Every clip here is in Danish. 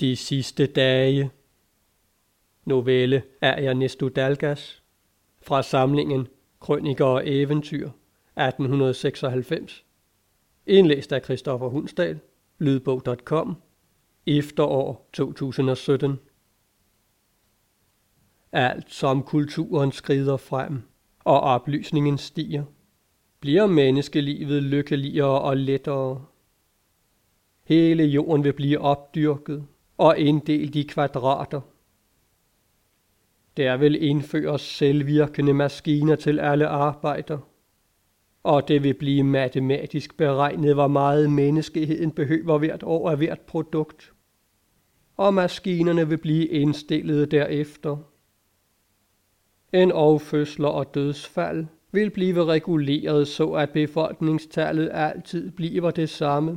De sidste dage. Novelle af Ernesto Dalgas fra samlingen Krøniker og Eventyr 1896. Indlæst af Christoffer Hundsdal. Lydbog.com. Efterår 2017. Alt som kulturen skrider frem og oplysningen stiger, bliver menneskelivet lykkeligere og lettere. Hele jorden vil blive opdyrket og inddelt i kvadrater. Der vil indføres selvvirkende maskiner til alle arbejder, og det vil blive matematisk beregnet, hvor meget menneskeheden behøver hvert år af hvert produkt, og maskinerne vil blive indstillet derefter. En fødsler og dødsfald vil blive reguleret, så at befolkningstallet altid bliver det samme.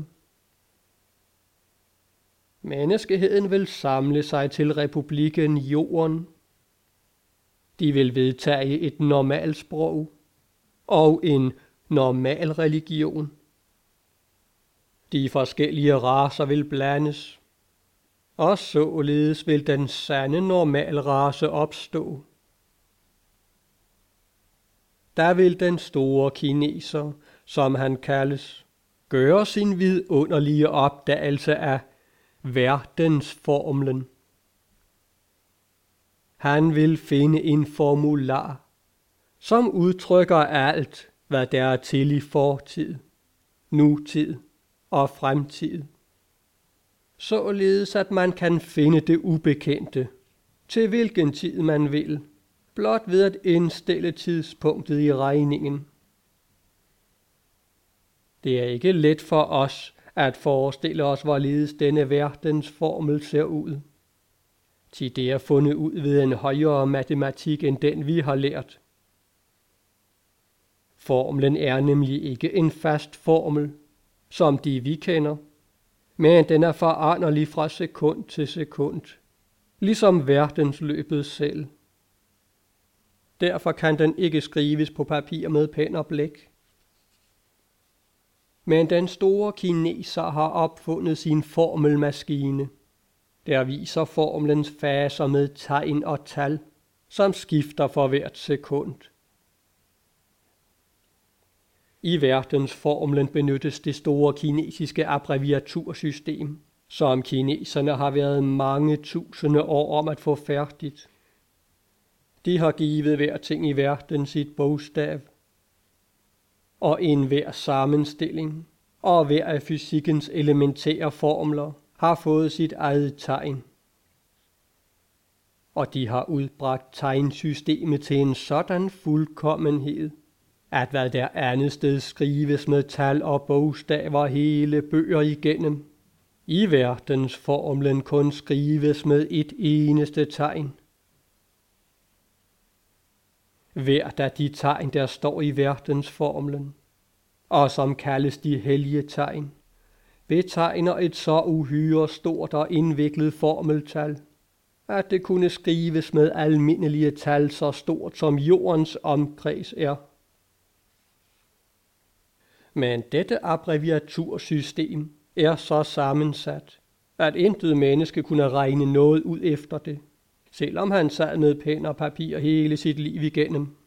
Menneskeheden vil samle sig til republikken Jorden. De vil vedtage et normalsprog og en normal religion. De forskellige racer vil blandes, og således vil den sande normalrace opstå. Der vil den store kineser, som han kaldes, gøre sin vidunderlige opdagelse af verdensformlen. Han vil finde en formular, som udtrykker alt, hvad der er til i fortid, nutid og fremtid, således at man kan finde det ubekendte, til hvilken tid man vil, blot ved at indstille tidspunktet i regningen. Det er ikke let for os at forestille os, hvorledes denne verdensformel ser ud. Til det er fundet ud ved en højere matematik end den, vi har lært. Formlen er nemlig ikke en fast formel, som de vi kender, men den er foranderlig fra sekund til sekund, ligesom verdensløbet selv. Derfor kan den ikke skrives på papir med pen og blæk. Men den store kineser har opfundet sin formelmaskine, der viser formlens faser med tegn og tal, som skifter for hvert sekund. I verdensformlen benyttes det store kinesiske abbreviatursystem, som kineserne har været mange tusinde år om at få færdigt. De har givet hver ting i verden sit bogstav, og enhver sammenstilling og hver af fysikkens elementære formler har fået sit eget tegn. Og de har udbragt tegnsystemet til en sådan fuldkommenhed, at hvad der andet sted skrives med tal og bogstaver hele bøger igennem, i verdensformlen kun skrives med et eneste tegn. Hvert af de tegn, der står i verdensformlen, og som kaldes de hellige tegn, betegner et så uhyre stort og indviklet formeltal, at det kunne skrives med almindelige tal så stort som jordens omkreds er. Men dette abbreviatursystem er så sammensat, at intet menneske kunne regne noget ud efter det, selvom han sad med pen og papir hele sit liv igennem.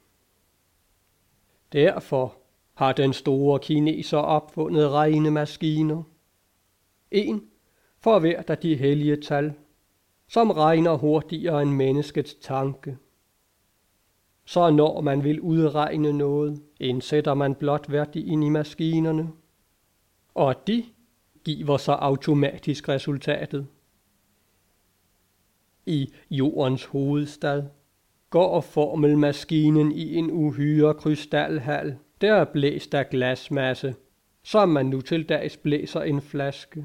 Derfor har den store kineser opfundet regnemaskiner. En for hvert af de hellige tal, som regner hurtigere end menneskets tanke. Så når man vil udregne noget, indsætter man blot værdien i maskinerne, og de giver så automatisk resultatet. I jordens hovedstad går formelmaskinen i en uhyre krystalhal, der er blæst af glasmasse, som man nu til dags blæser en flaske.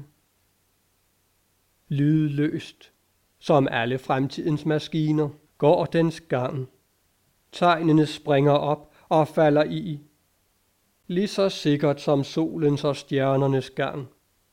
Lydløst, som alle fremtidens maskiner, går dens gang. Tegnene springer op og falder i, lige så sikkert som solens og stjernernes gang.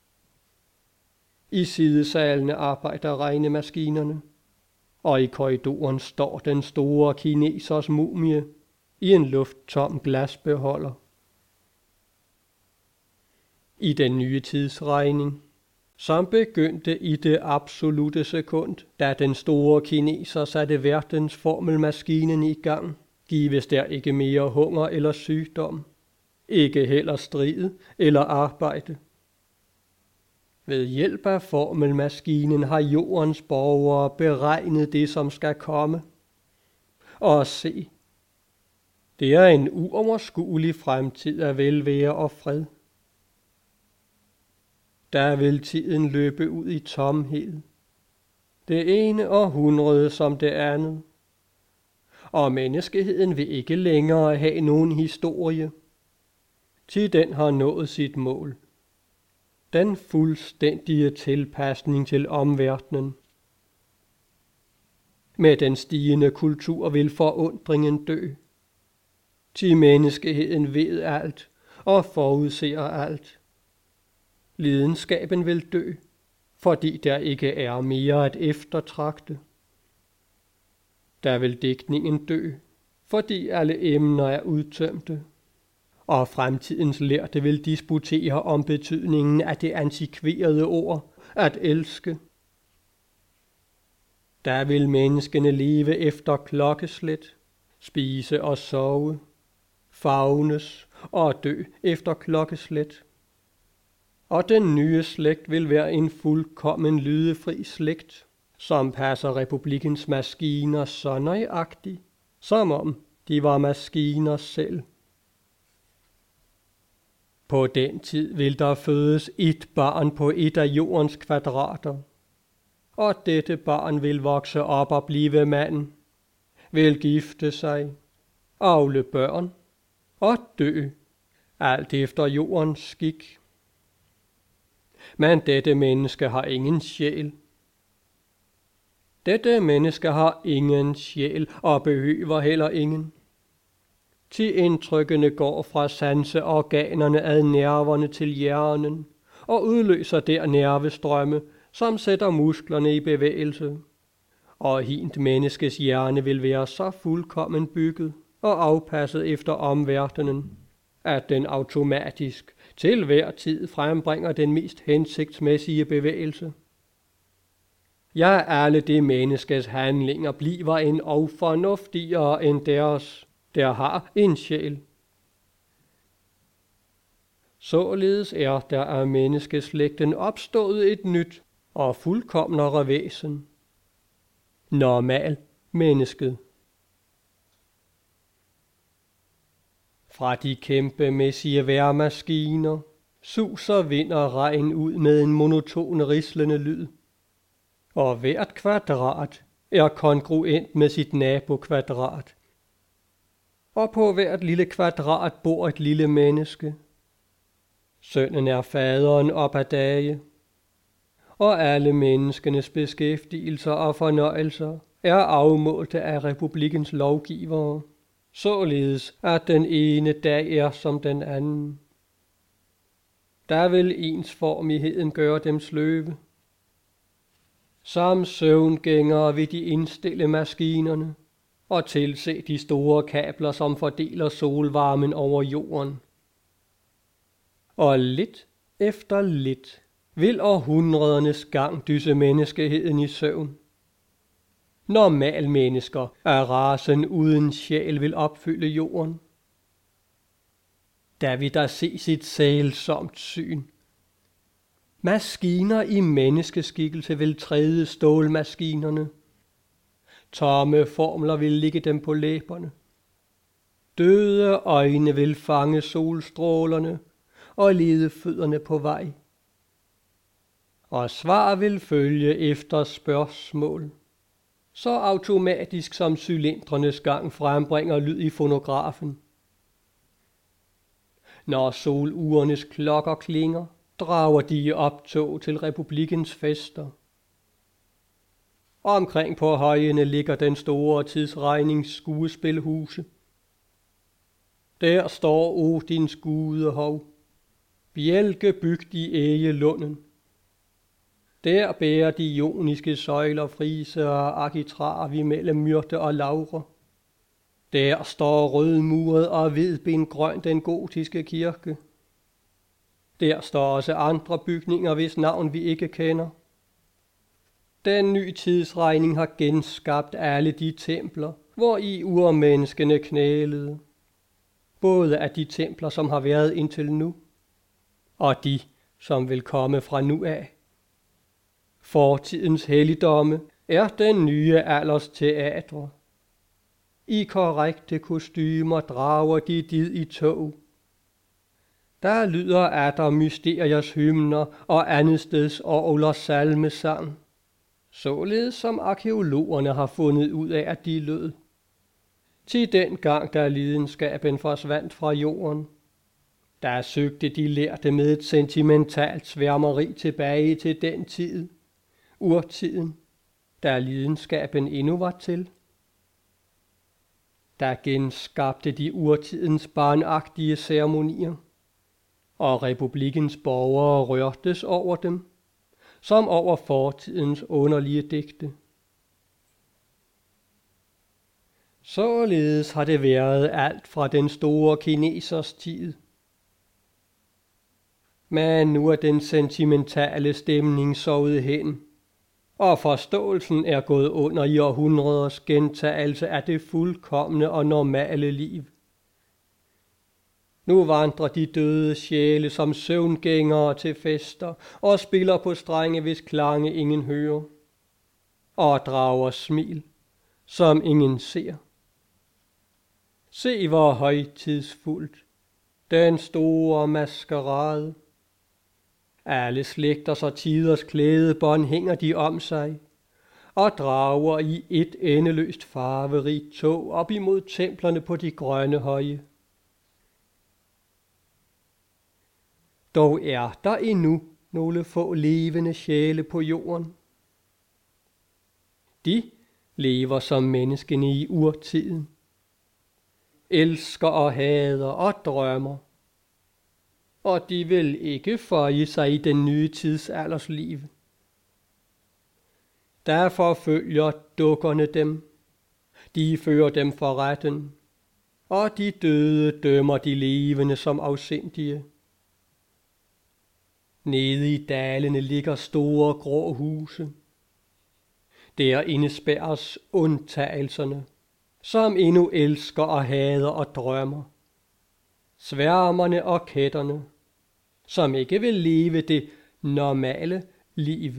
I sidesalene arbejder regnemaskinerne, og i korridoren står den store kinesers mumie i en lufttom glasbeholder. I den nye tidsregning som begyndte i det absolute sekund, da den store kineser satte verdens formelmaskinen i gang, gives der ikke mere hunger eller sygdom, ikke heller strid eller arbejde. Ved hjælp af formelmaskinen har jordens borgere beregnet det, som skal komme. Og se, det er en uoverskuelig fremtid af velvære og fred. Der vil tiden løbe ud i tomhed. Det ene århundrede som det andet. Og menneskeheden vil ikke længere have nogen historie, til den har nået sit mål. Den fuldstændige tilpasning til omverdenen. Med den stigende kultur vil forundringen dø. Til menneskeheden ved alt og forudser alt. Lidenskaben vil dø, fordi der ikke er mere at eftertragte. Der vil digtningen dø, fordi alle emner er udtømte. Og fremtidens lærte vil disputere om betydningen af det antikverede ord, at elske. Der vil menneskene leve efter klokkeslæt, spise og sove, favnes og dø efter klokkeslæt. Og den nye slægt vil være en fuldkommen lydefri slægt, som passer republikkens maskiner så nøjagtigt, som om de var maskiner selv. På den tid vil der fødes et barn på et af jordens kvadrater, og dette barn vil vokse op og blive mand, vil gifte sig, avle børn og dø, alt efter jordens skik. Men dette menneske har ingen sjæl. Dette menneske har ingen sjæl og behøver heller ingen. Til indtrykkene går fra sanseorganerne ad nerverne til hjernen og udløser der nervestrømme, som sætter musklerne i bevægelse. Og hint menneskes hjerne vil være så fuldkommen bygget og afpasset efter omverdenen, at den automatisk til hver tid frembringer den mest hensigtsmæssige bevægelse. Ja, alle det menneskes handlinger bliver en fornuftigere end deres, der har en sjæl. Således er der af menneskeslægten opstået et nyt og fuldkomnere væsen. Normal mennesket. Fra de kæmpemæssige vejrmaskiner suser vind og regn ud med en monoton rislende lyd. Og hvert kvadrat er kongruent med sit nabokvadrat. Og på hvert lille kvadrat bor et lille menneske. Sønnen er faderen op ad dage. Og alle menneskenes beskæftigelser og fornøjelser er afmålte af republikkens lovgivere, således at den ene dag er som den anden. Der vil ensformigheden gøre dem sløve. Som søvngængere vil de indstille maskinerne og tilse de store kabler, som fordeler solvarmen over jorden. Og lidt efter lidt vil århundredernes gang dysse menneskeheden i søvn. Normal mennesker af rasen uden sjæl vil opfylde jorden. Da vi der ses et sælsomt syn. Maskiner i menneskeskikkelse vil træde stålmaskinerne. Tomme formler vil ligge dem på læberne. Døde øjne vil fange solstrålerne og lede fødderne på vej. Og svar vil følge efter spørgsmål, så automatisk som cylindrenes gang frembringer lyd i fonografen. Når solurernes klokker klinger, drager de i optog til republikkens fester. Omkring på højene ligger den store tidsregnings skuespilhuse. Der står Odins gudehov, bjælkebygd i Ægelunden. Der bærer de ioniske søjler frise og arkitrav mellem myrte og laure. Der står rødmuret og hvidbengrøn den gotiske kirke. Der står også andre bygninger, hvis navn vi ikke kender. Den nye tidsregning har genskabt alle de templer, hvor i urmenneskene knælede. Både af de templer, som har været indtil nu, og de, som vil komme fra nu af. Fortidens helligdomme er den nye alders teatre. I korrekte kostymer drager de did i tog. Der lyder atter mysteriers hymner og andetsteds orglers salmesang, således som arkæologerne har fundet ud af, at de lød. Til den gang, da lidenskaben forsvandt fra jorden, der søgte de lærte med et sentimentalt sværmeri tilbage til den tid, urtiden, da lidenskaben endnu var til. Der genskabte de urtidens barnagtige ceremonier, og republikkens borgere rørtes over dem, som over fortidens underlige digte. Således har det været alt fra den store kinesers tid. Men nu er den sentimentale stemning sovet hen, og forståelsen er gået under i århundreders gentagelse af det fuldkomne og normale liv. Nu vandrer de døde sjæle som søvngængere til fester og spiller på strenge, hvis klange ingen hører, og drager smil, som ingen ser. Se hvor højtidsfuldt, den store maskerade. Alle slægters og tiders klædebånd hænger de om sig, og drager i et endeløst farverigt tog op imod templerne på de grønne høje. Dog er der endnu nogle få levende sjæle på jorden. De lever som menneskene i urtiden, elsker og hader og drømmer, og de vil ikke føje sig i den nye tidsalders liv. Derfor følger dukkerne dem, de fører dem for retten, og de døde dømmer de levende som afsindige. Nede i dalene ligger store grå huse. Der indespærres undtagelserne, som endnu elsker og hader og drømmer. Sværmerne og kætterne, som ikke vil leve det normale liv.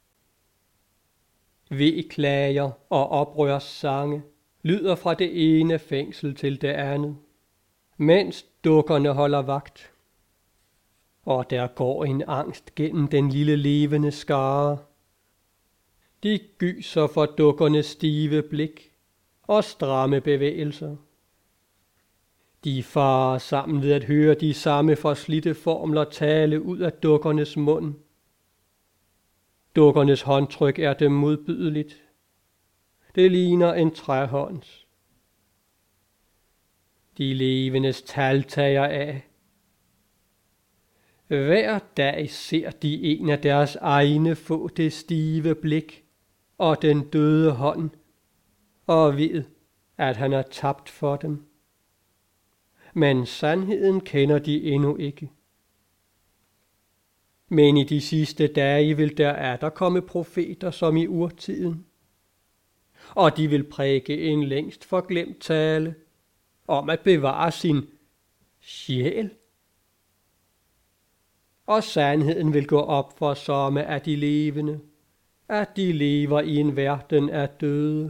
Veklager og oprørssange lyder fra det ene fængsel til det andet, mens dukkerne holder vagt. Og der går en angst gennem den lille levende skare. De gyser for dukkernes stive blik og stramme bevægelser. De farer sammen ved at høre de samme forslidte formler tale ud af dukkernes mund. Dukkernes håndtryk er dem modbydeligt. Det ligner en træhånds. De levendes tal tager af. Hver dag ser de en af deres egne få det stive blik og den døde hånd, og ved, at han er tabt for dem. Men sandheden kender de endnu ikke. Men i de sidste dage vil der komme profeter som i urtiden, og de vil prædike en længst forglemt tale om at bevare sin sjæl. Og sandheden vil gå op for somme af de levende, at de lever i en verden af døde.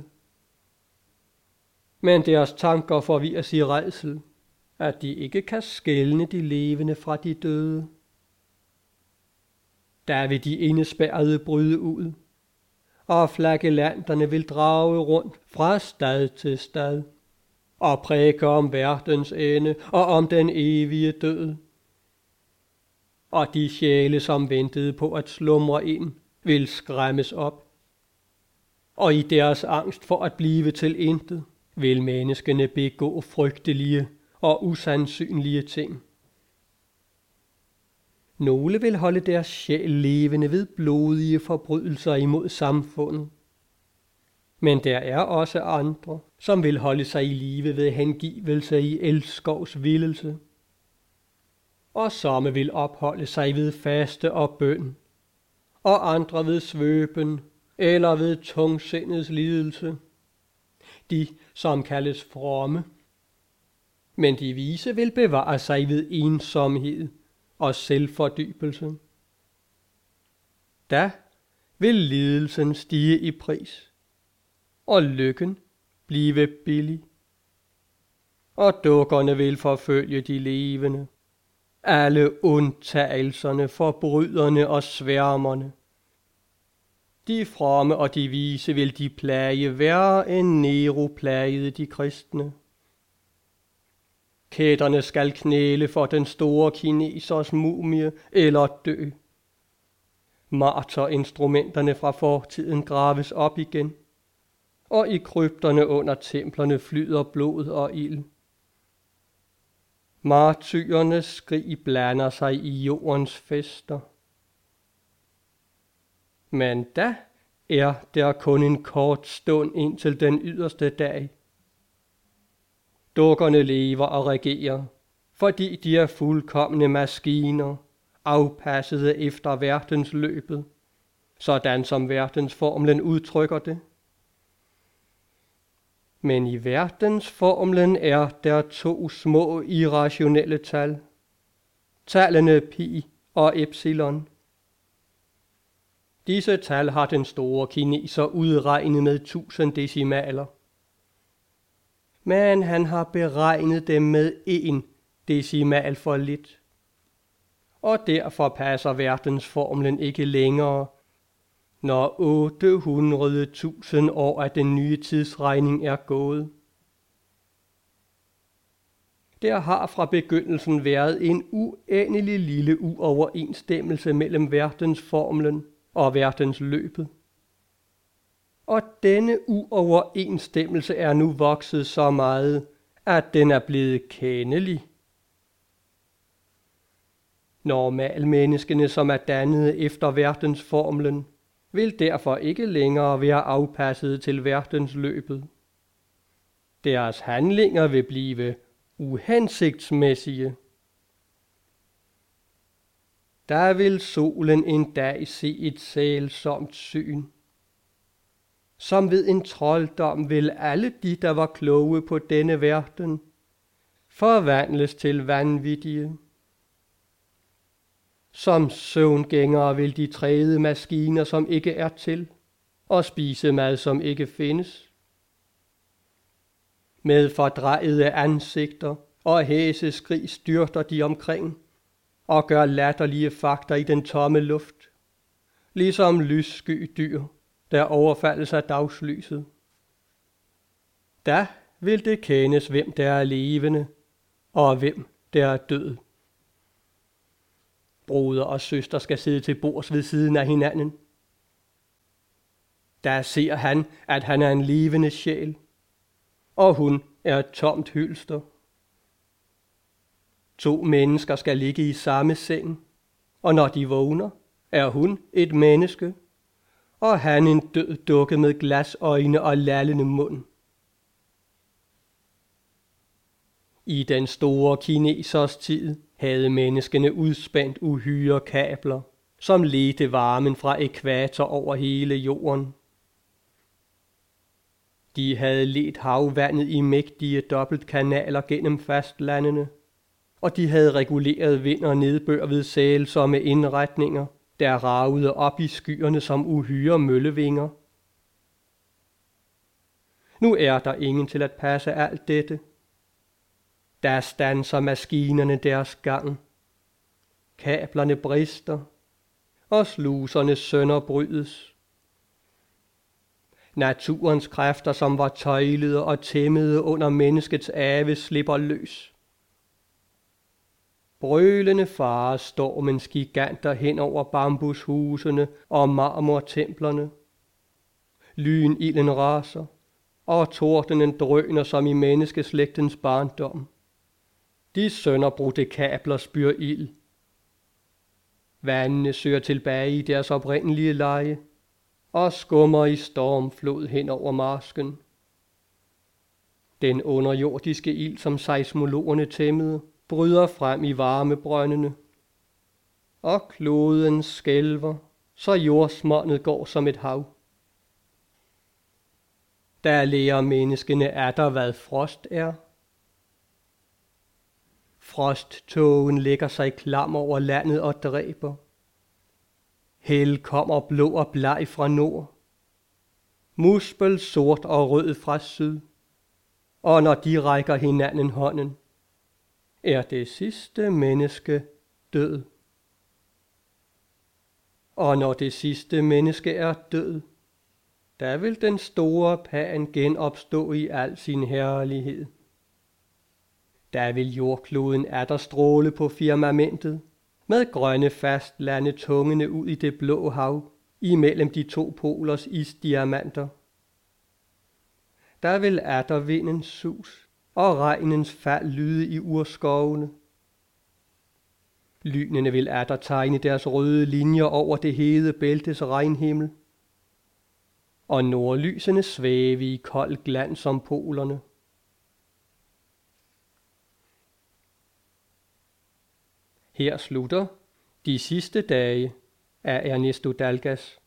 Men deres tanker forvirres i rædsel, at de ikke kan skelne de levende fra de døde. Der vil de indespærrede bryde ud, og flagellanterne vil drage rundt fra stad til stad, og prædike om verdens ende og om den evige død. Og de sjæle, som ventede på at slumre ind, vil skræmmes op. Og i deres angst for at blive til intet, vil menneskene begå frygtelige og usandsynlige ting. Nogle vil holde deres sjæl levende ved blodige forbrydelser imod samfundet. Men der er også andre, som vil holde sig i live ved hengivelse i elskovs vildelse. og somme vil opholde sig ved faste og bøn, og andre ved svøben eller ved tungsindets lidelse. De, som kaldes fromme. Men de vise vil bevare sig ved ensomhed og selvfordybelse. Da vil lidelsen stige i pris, og lykken blive billig. Og dukkerne vil forfølge de levende, alle undtagelserne, forbryderne og sværmerne. De fromme og de vise vil de plage værre end Nero plagede de kristne. Kætterne skal knæle for den store kinesers mumie eller dø. Marterinstrumenterne fra fortiden graves op igen, og i krypterne under templerne flyder blod og ild. Martyrernes skrig blander sig i jordens fester. Men da er der kun en kort stund indtil den yderste dag. Dukkerne lever og regerer, fordi de er fuldkomne maskiner, afpassede efter verdensløbet, sådan som verdensformlen udtrykker det. Men i verdensformlen er der to små irrationelle tal, tallene pi og epsilon. Disse tal har den store kineser udregnet med 1000 decimaler. Men han har beregnet dem med 1 decimal for lidt. Og derfor passer verdensformlen ikke længere, når 800.000 år af den nye tidsregning er gået. Der har fra begyndelsen været en uendelig lille uoverensstemmelse mellem verdensformlen og verdensløbet. Og denne uoverensstemmelse er nu vokset så meget, at den er blevet kendelig. Normalmenneskene, som er dannet efter verdensformlen, vil derfor ikke længere være afpasset til verdensløbet. Deres handlinger vil blive uhensigtsmæssige. Der vil solen en dag se et sælsomt syn. Som ved en trolddom vil alle de, der var kloge på denne verden, forvandles til vanvittige. Som søvngængere vil de træde maskiner, som ikke er til, og spise mad, som ikke findes. Med fordrejede ansigter og hæseskrig styrter de omkring, og gør latterlige fakter i den tomme luft, ligesom lyssky dyr, der overfaldes af dagslyset. Da vil det kendes, hvem der er levende, og hvem der er død. Broder og søster skal sidde til bords ved siden af hinanden. Der ser han, at han er en levende sjæl, og hun er et tomt hylster. 2 mennesker skal ligge i samme seng, og når de vågner, er hun et menneske, og han en død dukke med glasøjne og lallende mund. I den store kinesers tid havde menneskene udspændt uhyre kabler, som ledte varmen fra ækvator over hele jorden. De havde ledt havvandet i mægtige dobbeltkanaler gennem fastlandene, og de havde reguleret vind og nedbør ved sælsomme indretninger, der ragede op i skyerne som uhyre møllevinger. Nu er der ingen til at passe alt dette. Der standser maskinerne deres gang. Kablerne brister, og sluserne sønderbrydes. Naturens kræfter, som var tøjlede og tæmmede under menneskets ave, slipper løs. Brølende farer stormens giganter hen over bambushusene og marmortemplerne. Lynilden raser, og tordenen drøner som i menneskeslægtens barndom. De sønderbrudte kabler spyr ild. Vandene søger tilbage i deres oprindelige leje og skummer i stormflod hen over marsken. Den underjordiske ild, som seismologerne tæmmede, bryder frem i varmebrøndene, og kloden skælver, så jordsmondet går som et hav. Der lærer menneskene atter, hvad frost er. Frosttågen lægger sig klam over landet og dræber. Hel kommer blå og bleg fra nord, muspel sort og rød fra syd, og når de rækker hinanden hånden, er det sidste menneske død. Og når det sidste menneske er død, der vil den store Pan genopstå i al sin herlighed. Der vil jordkloden atter stråle på firmamentet, med grønne fastlande tungende ud i det blå hav, imellem de to polers isdiamanter. Der vil atter vindens sus og regnens fald lyde i urskovene. Lynene vil atter tegne deres røde linjer over det hede bæltes regnhimmel, og nordlysene svæve i kold glans om polerne. Her slutter De sidste dage af Ernesto Dalgas.